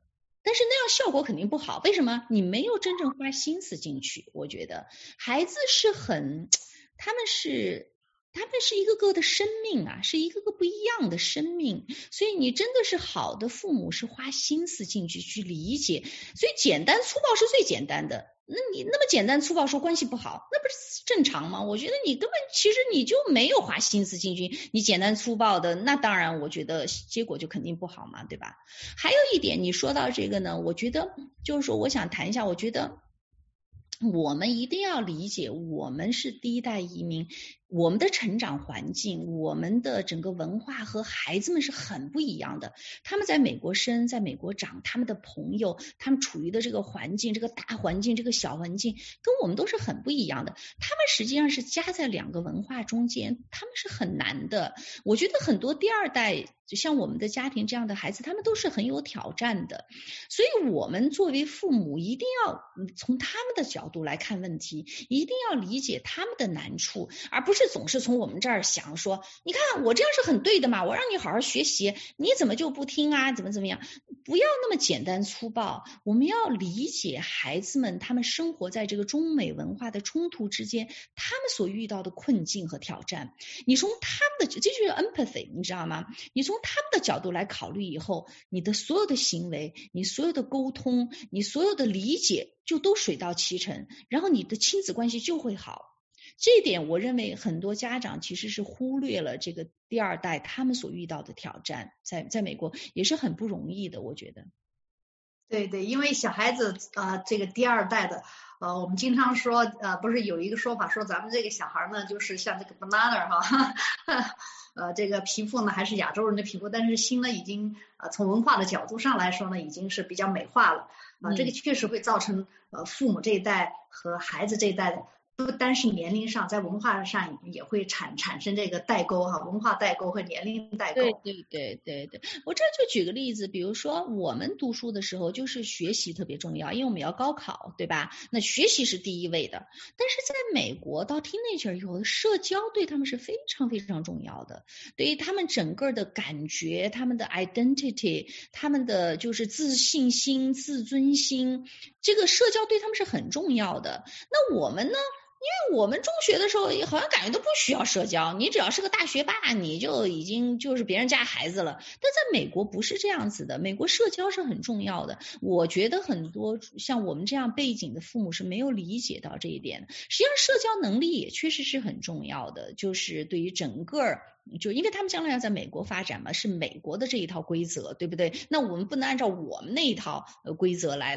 但是那样效果肯定不好，为什么？你没有真正花心思进去。我觉得孩子是他们是一个个的生命啊，是一个个不一样的生命，所以你真的是好的父母是花心思进去去理解，所以简单粗暴是最简单的。那你那么简单粗暴说关系不好，那不是正常吗？我觉得你根本其实你就没有花心思进去，你简单粗暴的，那当然我觉得结果就肯定不好嘛，对吧？还有一点你说到这个呢，我觉得就是说我想谈一下，我觉得我们一定要理解，我们是第一代移民，我们的成长环境，我们的整个文化和孩子们是很不一样的。他们在美国生，在美国长，他们的朋友，他们处于的这个环境，这个大环境，这个小环境，跟我们都是很不一样的。他们实际上是夹在两个文化中间，他们是很难的。我觉得很多第二代，就像我们的家庭这样的孩子，他们都是很有挑战的。所以我们作为父母，一定要从他们的角度来看问题，一定要理解他们的难处，而不是总是从我们这儿想说，你看我这样是很对的嘛，我让你好好学习，你怎么就不听啊？怎么样？不要那么简单粗暴，我们要理解孩子们他们生活在这个中美文化的冲突之间，他们所遇到的困境和挑战。你从他们的，这就是 empathy， 你知道吗？你从他们的角度来考虑以后，你的所有的行为，你所有的沟通，你所有的理解就都水到渠成，然后你的亲子关系就会好。这一点我认为很多家长其实是忽略了这个第二代他们所遇到的挑战，在美国也是很不容易的，我觉得。 对对，因为小孩子这个第二代的我们经常说不是有一个说法说咱们这个小孩呢就是像这个 banana 哈这个皮肤呢还是亚洲人的皮肤，但是心呢已经从文化的角度上来说呢已经是比较美化了这个确实会造成父母这一代和孩子这一代的不单是年龄上，在文化上也会产生这个代沟哈，文化代沟和年龄代沟。 对，我这就举个例子，比如说我们读书的时候，就是学习特别重要，因为我们要高考，对吧？那学习是第一位的。但是在美国到 teenager 以后，社交对他们是非常非常重要的，对于他们整个的感觉，他们的 identity， 他们的就是自信心、自尊心，这个社交对他们是很重要的。那我们呢？因为我们中学的时候好像感觉都不需要社交，你只要是个大学霸，你就已经就是别人家孩子了。但在美国不是这样子的，美国社交是很重要的。我觉得很多像我们这样背景的父母是没有理解到这一点的。实际上社交能力也确实是很重要的，就是对于整个就因为他们将来要在美国发展嘛，是美国的这一套规则，对不对？那我们不能按照我们那一套规则来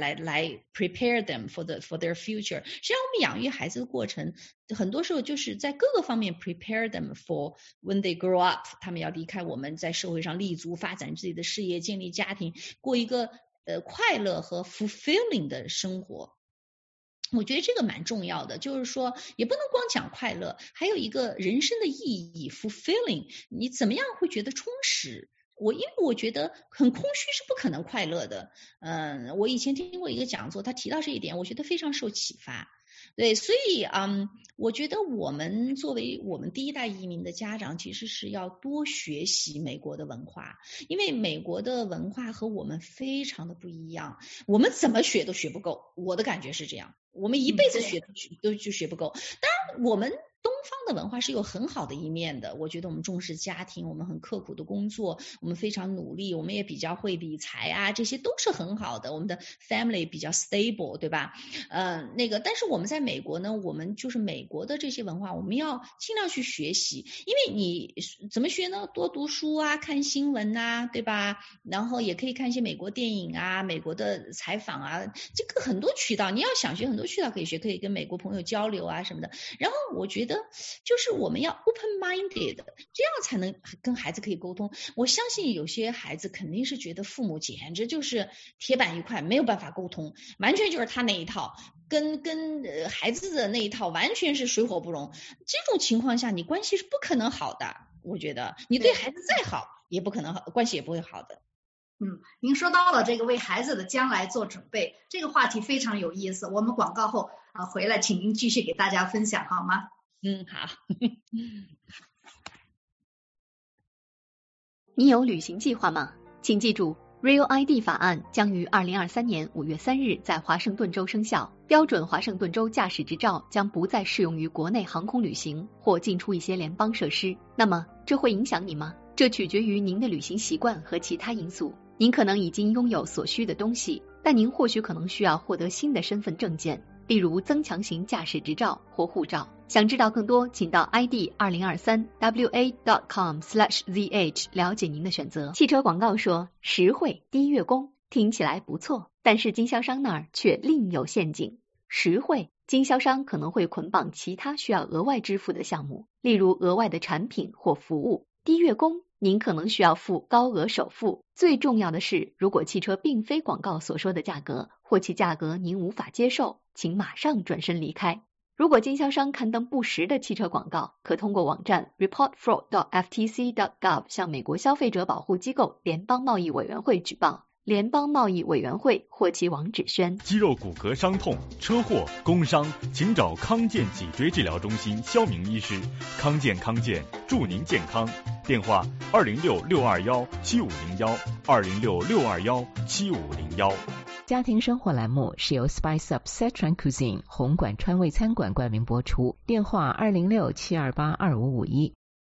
prepare them for their future。实际上我们养育孩子的过程，很多时候就是在各个方面 prepare them for when they grow up， 他们要离开我们，在社会上立足，发展自己的事业，建立家庭，过一个快乐和 fulfilling 的生活。我觉得这个蛮重要的，就是说也不能光讲快乐，还有一个人生的意义 fulfilling， 你怎么样会觉得充实？因为我觉得很空虚是不可能快乐的。我以前听过一个讲座，他提到这一点，我觉得非常受启发。对，所以我觉得我们作为我们第一代移民的家长，其实是要多学习美国的文化，因为美国的文化和我们非常的不一样，我们怎么学都学不够，我的感觉是这样，我们一辈子学都学不够。当然我们东方的文化是有很好的一面的，我觉得我们重视家庭，我们很刻苦的工作，我们非常努力，我们也比较会理财啊，这些都是很好的，我们的 family 比较 stable， 对吧？但是我们在美国呢，我们就是美国的这些文化，我们要尽量去学习，因为你怎么学呢？多读书啊，看新闻啊，对吧？然后也可以看一些美国电影啊，美国的采访啊，这个很多渠道，你要想学很多渠道可以学，可以跟美国朋友交流啊什么的。然后我觉得就是我们要 open-minded， 这样才能跟孩子可以沟通。我相信有些孩子肯定是觉得父母简直就是铁板一块，没有办法沟通，完全就是他那一套，跟孩子的那一套完全是水火不容。这种情况下，你关系是不可能好的。我觉得你对孩子再好，也不可能好，关系也不会好的。 您说到了这个为孩子的将来做准备，这个话题非常有意思。我们广告后回来，请您继续给大家分享好吗？ 好。 你有旅行计划吗？请记住 Real ID 法案将于2023年5月3日在华盛顿州生效，标准华盛顿州驾驶执照将不再适用于国内航空旅行或进出一些联邦设施。那么，这会影响你吗？这取决于您的旅行习惯和其他因素。您可能已经拥有所需的东西，但您或许可能需要获得新的身份证件，例如增强型驾驶执照或护照。想知道更多，请到 id2023wa.com/zh 了解您的选择。汽车广告说实惠低月供，听起来不错，但是经销商那儿却另有陷阱。实惠，经销商可能会捆绑其他需要额外支付的项目，例如额外的产品或服务。低月供，您可能需要付高额首付。最重要的是，如果汽车并非广告所说的价格，或其价格您无法接受，请马上转身离开。如果经销商刊登不实的汽车广告，可通过网站 reportfraud.ftc.gov 向美国消费者保护机构联邦贸易委员会举报。联邦贸易委员会或其网址宣。 肌肉骨骼伤痛、车祸、工伤，请找康健脊椎治疗中心肖明医师。康健，祝您健康。电话206-621-7501，206-621-7501。 家庭生活栏目是由 Spice Up Sichuan Cuisine 红馆川味餐馆冠名播出，电话206-728-2551。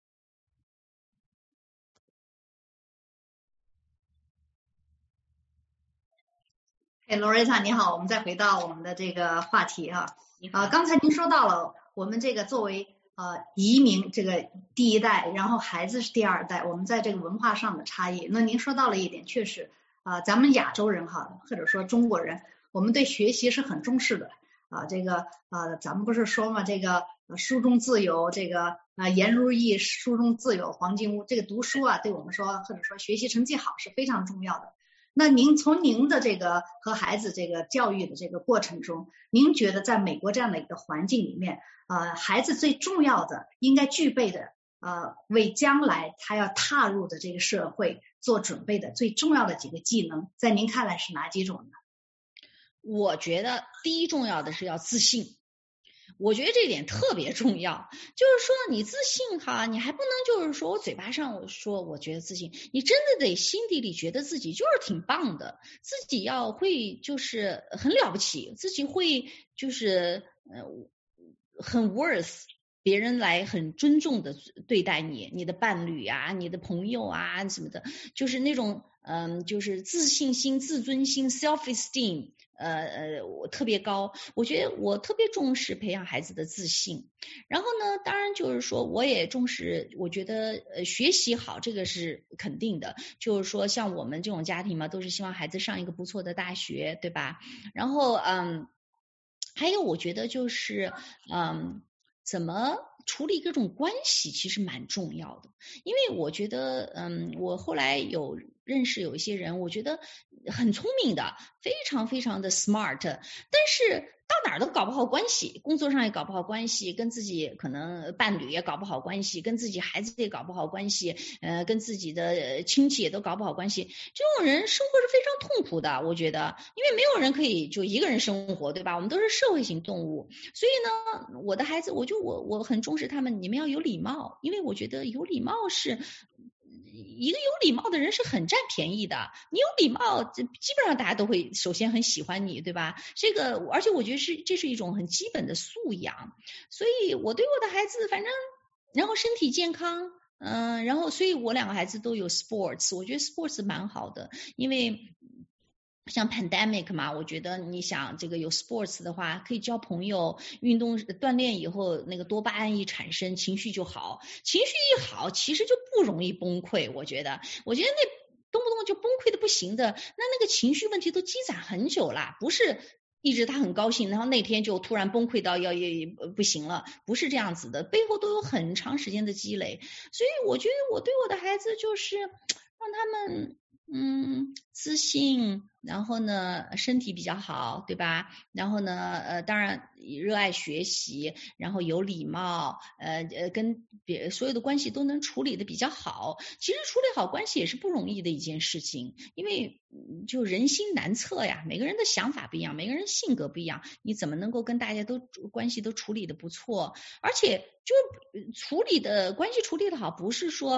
罗瑞塔你好，我们再回到我们的这个话题啊。刚才您说到了我们这个作为移民这个第一代，然后孩子是第二代，我们在这个文化上的差异。那您说到了一点，确实咱们亚洲人哈，或者说中国人，我们对学习是很重视的这个咱们不是说嘛，这个书中自有这个颜如玉，书中自有黄金屋。这个读书对我们说，或者说学习成绩好是非常重要的。那从您的这个和孩子这个教育的这个过程中，您觉得在美国这样的一个环境里面，孩子最重要的应该具备的为将来他要踏入的这个社会做准备的最重要的几个技能，在您看来是哪几种呢？ 我觉得第一重要的是要自信。我觉得这点特别重要，就是说你自信哈，你还不能就是说我嘴巴上我说我觉得自信，你真的得心底里觉得自己就是挺棒的，自己要会就是很了不起，自己会就是很 worth 别人来很尊重的对待你，你的伴侣你的朋友什么的，就是那种就是自信心、自尊心 self esteem。我特别高，我觉得我特别重视培养孩子的自信。然后呢，当然就是说我也重视，我觉得学习好这个是肯定的，就是说像我们这种家庭嘛，都是希望孩子上一个不错的大学，对吧？然后还有我觉得就是怎么处理各种关系其实蛮重要的，因为我觉得我后来有认识有一些人，我觉得很聪明的，非常非常的 smart， 但是到哪儿都搞不好关系，工作上也搞不好关系，跟自己可能伴侣也搞不好关系，跟自己孩子也搞不好关系，跟自己的亲戚也都搞不好关系，这种人生活是非常痛苦的，我觉得，因为没有人可以就一个人生活，对吧？我们都是社会性动物，所以呢，我的孩子，我很重视他们，你们要有礼貌，因为我觉得有礼貌是。一个有礼貌的人是很占便宜的，你有礼貌，基本上大家都会首先很喜欢你，对吧？这个，而且我觉得这是一种很基本的素养，所以我对我的孩子，反正然后身体健康，然后所以我两个孩子都有 sports， 我觉得 sports 蛮好的，因为。像 pandemic 嘛，我觉得你想这个有 sports 的话，可以交朋友，运动锻炼以后，那个多巴胺一产生，情绪就好，情绪一好，其实就不容易崩溃。我觉得那动不动就崩溃的不行的，那个情绪问题都积攒很久了，不是一直他很高兴，然后那天就突然崩溃到要不行了，不是这样子的，背后都有很长时间的积累。所以我觉得我对我的孩子就是让他们。自信，然后呢，身体比较好，对吧？然后呢，当然热爱学习，然后有礼貌，跟所有的关系都能处理的比较好。其实处理好关系也是不容易的一件事情，因为就人心难测呀，每个人的想法不一样，每个人性格不一样，你怎么能够跟大家都关系都处理的不错？而且就关系处理的好，不是说。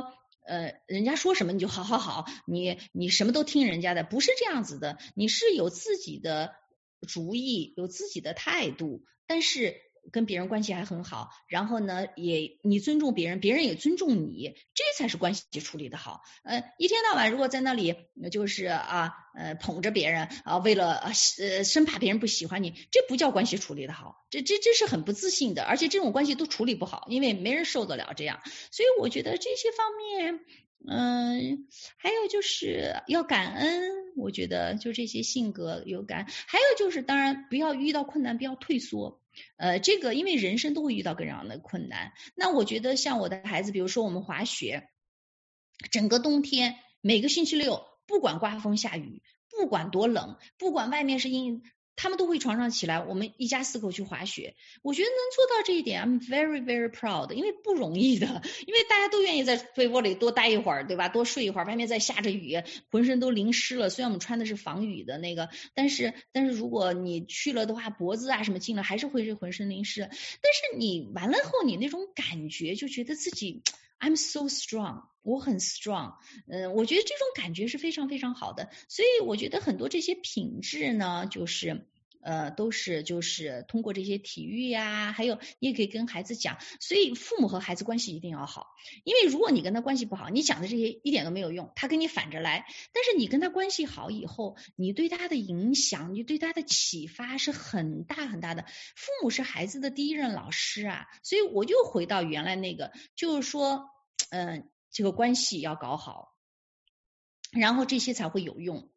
人家说什么你就好，你什么都听人家的，不是这样子的，你是有自己的主意，有自己的态度，但是跟别人关系还很好，然后呢，你尊重别人，别人也尊重你，这才是关系处理的好。一天到晚如果在那里就是捧着别人为了生怕别人不喜欢你，这不叫关系处理的好，这是很不自信的，而且这种关系都处理不好，因为没人受得了这样。所以我觉得这些方面，还有就是要感恩，我觉得就这些性格有感，还有就是当然不要遇到困难不要退缩。这个因为人生都会遇到各样的困难，那我觉得像我的孩子，比如说我们滑雪，整个冬天每个星期六，不管刮风下雨，不管多冷，不管外面是他们都会床上起来，我们一家4口去滑雪。我觉得能做到这一点 I'm very very proud， 因为不容易的，因为大家都愿意在被窝里多待一会儿，对吧，多睡一会儿，外面再下着雨，浑身都淋湿了，虽然我们穿的是防雨的那个，但是如果你去了的话，脖子什么进了还是会浑身淋湿，但是你完了后你那种感觉就觉得自己I'm so strong， 我很 strong， 我觉得这种感觉是非常非常好的，所以我觉得很多这些品质呢，就是都是就是通过这些体育呀，还有你也可以跟孩子讲，所以父母和孩子关系一定要好，因为如果你跟他关系不好，你讲的这些一点都没有用，他跟你反着来，但是你跟他关系好以后，你对他的影响，你对他的启发是很大很大的，父母是孩子的第一任老师啊，所以我就回到原来那个，就是说这个关系要搞好，然后这些才会有用。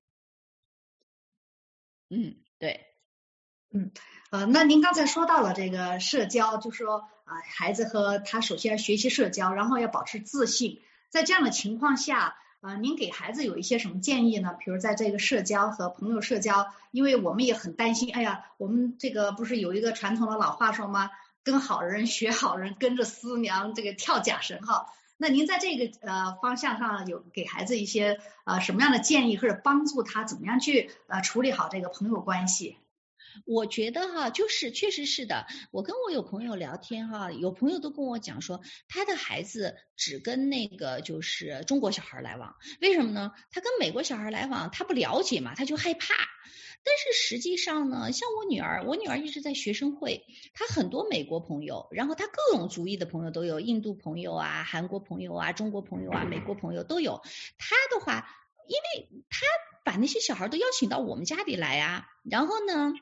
对。 那您刚才说到了这个社交，就说孩子和他首先要学习社交，然后要保持自信，在这样的情况下您给孩子有一些什么建议呢？比如在这个社交和朋友社交，因为我们也很担心，哎呀，我们这个不是有一个传统的老话说吗？跟好人学好人，跟着师娘这个跳假神号。那您在这个方向上有给孩子一些什么样的建议，或者帮助他怎么样去处理好这个朋友关系？ 我觉得就是确实是的，我跟我有朋友聊天有朋友都跟我讲说，他的孩子只跟那个就是中国小孩来往，为什么呢？他跟美国小孩来往，他不了解嘛，他就害怕。但是实际上呢，像我女儿一直在学生会，她很多美国朋友，然后她各种族裔的朋友都有，印度朋友韩国朋友中国朋友美国朋友都有。她的话，因为她把那些小孩都邀请到我们家里来然后呢，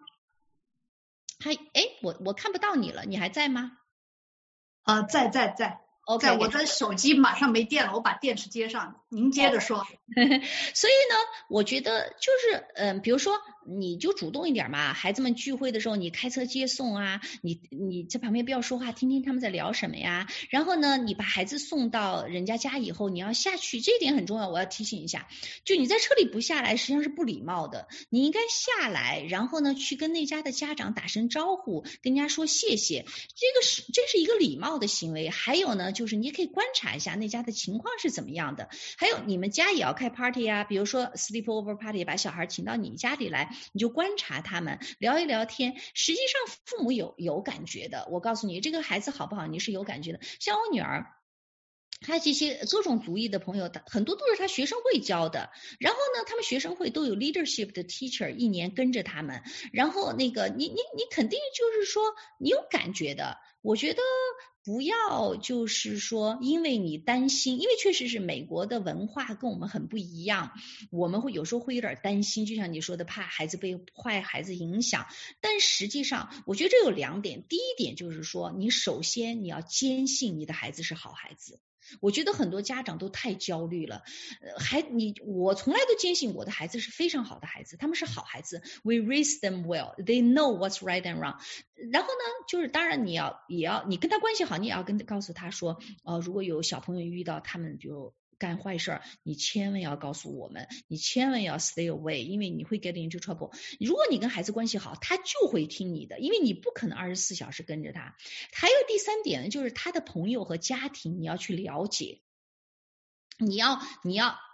我看不到你了，你还在吗？ 在。在我的手机马上没电了，我把电池接上，您接着说。 所以呢，我觉得就是比如说你就主动一点嘛，孩子们聚会的时候你开车接送你在旁边不要说话，听听他们在聊什么呀，然后呢你把孩子送到人家家以后，你要下去，这一点很重要，我要提醒一下，就你在车里不下来实际上是不礼貌的，你应该下来，然后呢去跟那家的家长打声招呼，跟人家说谢谢，这是一个礼貌的行为。还有呢就是你也可以观察一下那家的情况是怎么样的，还有你们家也要开 party 比如说 sleepover party， 把小孩请到你家里来，你就观察他们，聊一聊天，实际上父母有感觉的，我告诉你这个孩子好不好你是有感觉的。像我女儿他这些各种族裔的朋友，很多都是他学生会教的，然后呢他们学生会都有 leadership 的 teacher 一年跟着他们，然后那个你肯定就是说你有感觉的。我觉得不要就是说因为你担心，因为确实是美国的文化跟我们很不一样，我们有时候会有点担心，就像你说的怕孩子被坏孩子影响，但实际上我觉得这有2点，第一点就是说你首先你要坚信你的孩子是好孩子，我觉得很多家长都太焦虑了，我从来都坚信我的孩子是非常好的孩子，他们是好孩子 ，We raise them well, they know what's right and wrong。然后呢，就是当然你跟他关系好，你也要告诉他说，如果有小朋友遇到他们就干坏事，你千万要告诉我们，你千万要 stay away， 因为你会 get into trouble。如果你跟孩子关系好，他就会听你的，因为你不可能24小时跟着他。还有第3点呢，就是他的朋友和家庭你要去了解，你要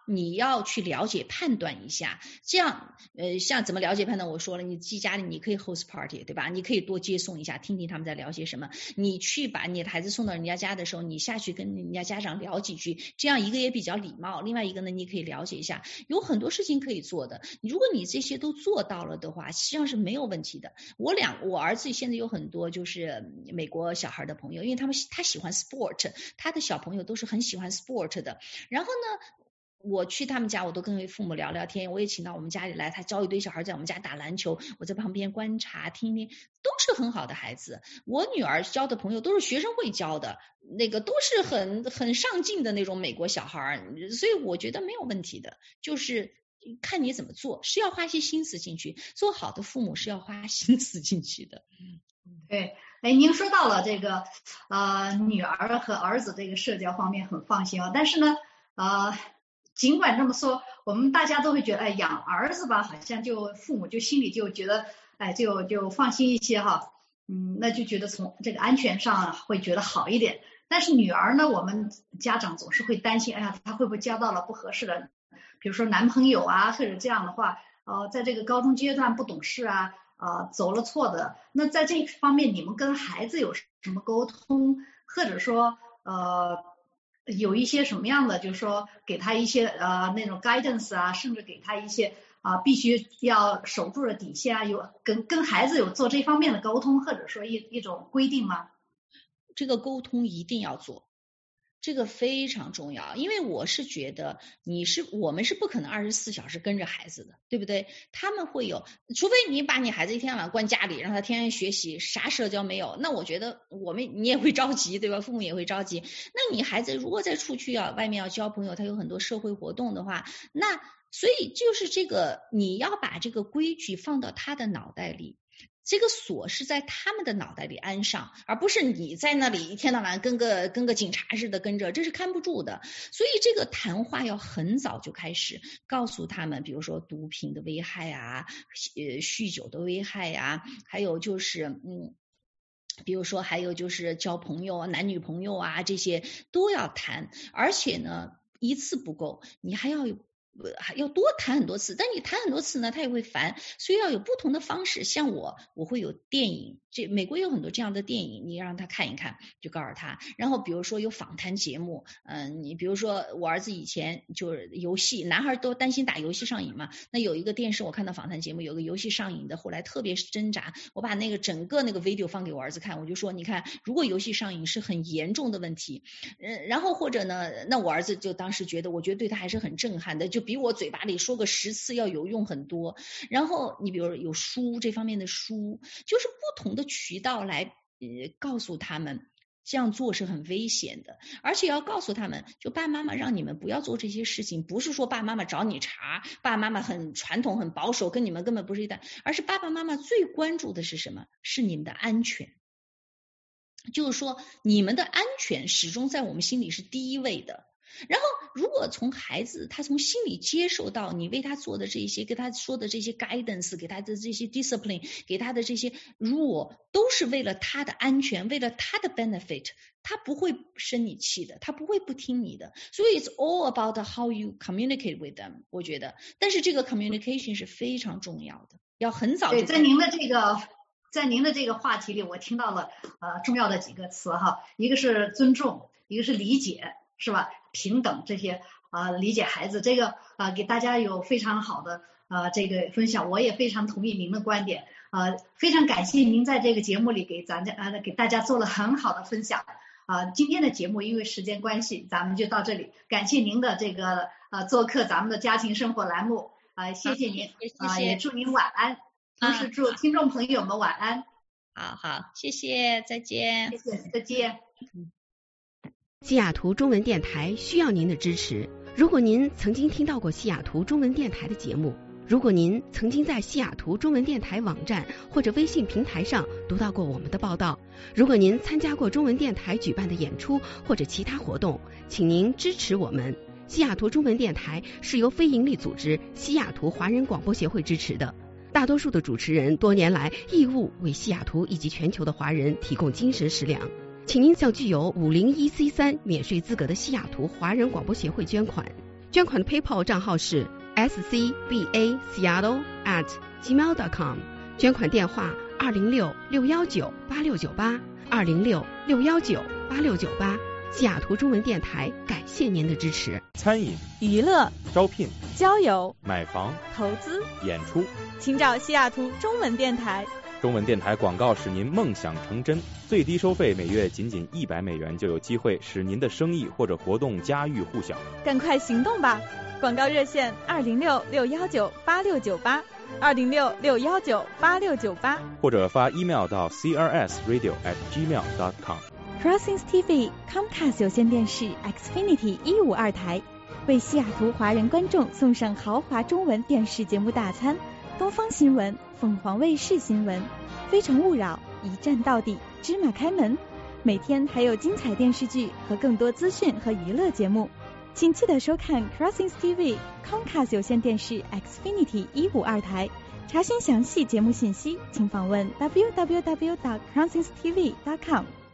你要去了解判断一下，这样像怎么了解判断，我说了，你自己家里你可以 host party 对吧，你可以多接送一下，听听他们在聊些什么，你去把你的孩子送到人家家的时候，你下去跟人家家长聊几句，这样一个也比较礼貌，另外一个呢你可以了解一下，有很多事情可以做的，如果你这些都做到了的话，实际上是没有问题的。我儿子现在有很多就是美国小孩的朋友，因为他喜欢 sport， 他的小朋友都是很喜欢 sport 的，然后呢我去他们家，我都跟父母聊聊天，我也请到我们家里来，他教一堆小孩在我们家打篮球，我在旁边观察听听，都是很好的孩子。我女儿交的朋友都是学生会交的，那个都是很上进的那种美国小孩，所以我觉得没有问题的，就是看你怎么做，是要花些心思进去，做好的父母是要花心思进去的。 对，您说到了这个女儿和儿子这个社交方面很放心啊，但是呢尽管这么说，我们大家都会觉得，养儿子吧，好像就父母就心里就觉得，就放心一些哈，那就觉得从这个安全上会觉得好一点。但是女儿呢，我们家长总是会担心，她会不会交到了不合适的，比如说男朋友啊，或者这样的话，在这个高中阶段不懂事啊，走了错的。那在这方面，你们跟孩子有什么沟通，或者说有一些什么样的，就是说给他一些那种 guidance 啊，甚至给他一些必须要守住的底线啊，有跟孩子有做这方面的沟通，或者说一种规定吗？ 这个沟通一定要做，这个非常重要，因为我是觉得我们是不可能24小时跟着孩子的，对不对？他们会有，除非你把你孩子一天到晚关家里，让他天天学习，啥社交没有，那我觉得你也会着急，对吧？父母也会着急。那你孩子如果再出去外面要交朋友，他有很多社会活动的话，那所以就是这个你要把这个规矩放到他的脑袋里。这个锁是在他们的脑袋里安上，而不是你在那里一天到晚跟个警察似的跟着，这是看不住的。所以这个谈话要很早就开始告诉他们，比如说毒品的危害啊，酗酒的危害啊，还有就是比如说还有就是交朋友、男女朋友啊，这些都要谈，而且呢一次不够，你还要多谈很多次，但你谈很多次呢他也会烦，所以要有不同的方式。像我会有电影，美国有很多这样的电影，你让他看一看就告诉他，然后比如说有访谈节目，你比如说我儿子以前就是游戏，男孩都担心打游戏上瘾嘛，那有一个电视我看到访谈节目，有个游戏上瘾的，后来特别挣扎，我把那个整个那个 video 放给我儿子看，我就说你看，如果游戏上瘾是很严重的问题，然后或者呢，那我儿子就当时觉得，我觉得对他还是很震撼的，就比我嘴巴里说个10次要有用很多。然后你比如有书，这方面的书，就是不同的渠道来告诉他们这样做是很危险的，而且要告诉他们，就爸爸妈妈让你们不要做这些事情，不是说爸爸妈妈找你茬，爸爸妈妈很传统很保守，跟你们根本不是一代，而是爸爸妈妈最关注的是什么？是你们的安全。就是说你们的安全始终在我们心里是第一位的。然后如果从孩子他从心里接受到你为他做的这些，给他说的这些 guidance， 给他的这些 discipline， 给他的这些 rule 都是为了他的安全，为了他的 benefit， 他不会生你气的，他不会不听你的。所以 it's all about how you communicate with them， 我觉得，但是这个 communication 是非常重要的，要很早就。 对，在您的这个话题里，我听到了重要的几个词哈，一个是尊重，一个是理解，是吧？平等这些理解孩子，这个给大家有非常好的这个分享，我也非常同意您的观点，非常感谢您在这个节目里给大家做了很好的分享。今天的节目因为时间关系，咱们就到这里，感谢您的这个做客咱们的家庭生活栏目，谢谢您，也祝您晚安，同时祝听众朋友们晚安。 好，谢谢，再见。 谢谢，再见。 西雅图中文电台需要您的支持。如果您曾经听到过西雅图中文电台的节目，如果您曾经在西雅图中文电台网站或者微信平台上读到过我们的报道，如果您参加过中文电台举办的演出或者其他活动，请您支持我们。西雅图中文电台是由非营利组织西雅图华人广播协会支持的，大多数的主持人多年来义务为西雅图以及全球的华人提供精神食粮。请您向具有501C3免税资格的西雅图华人广播协会捐款。 捐款的 PayPal 账号是 scbaseattle@gmail.com， 捐款电话206-619-8698 206-619-8698。西雅图中文电台感谢您的支持。 餐饮、 娱乐、 招聘、 交友、 买房、 投资、 演出， 请找西雅图中文电台。 中文电台广告使您梦想成真，最低收费每月仅$100就有机会使您的生意或者活动家喻户晓。 赶快行动吧！广告热线206-619-8698 206-619-8698， 或者发 email 到 crsradio@gmail.com。Crossings TV Comcast 有线电视 Xfinity 152台为西雅图华人观众送上豪华中文电视节目大餐，东方新闻、凤凰卫视新闻、非诚勿扰、一站到底、芝麻开门，每天还有精彩电视剧和更多资讯和娱乐节目，请记得收看 Crossings TV Comcast 有线电视 Xfinity 152台。查询详细节目信息，请访问 www.crossingstv.com。